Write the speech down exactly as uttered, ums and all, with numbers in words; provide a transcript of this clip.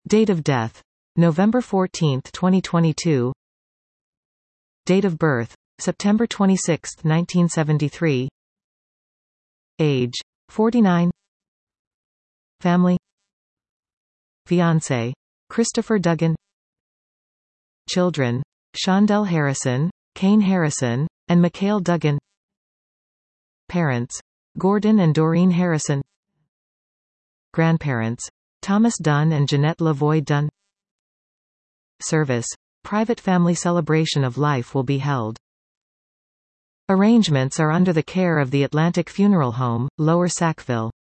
Date of death: November fourteenth, twenty twenty-two. Date of birth: September twenty-sixth, nineteen seventy-three. Age: forty-nine. Family: Fiancé: Christopher Duggan. Children: Shondell Harrison, Kane Harrison, and Mikhail Duggan. Parents: Gordon and Doreen Harrison. Grandparents: Thomas Dunn and Jeanette Lavoie Dunn. Service: private family celebration of life will be held. Arrangements are under the care of the Atlantic Funeral Home, Lower Sackville.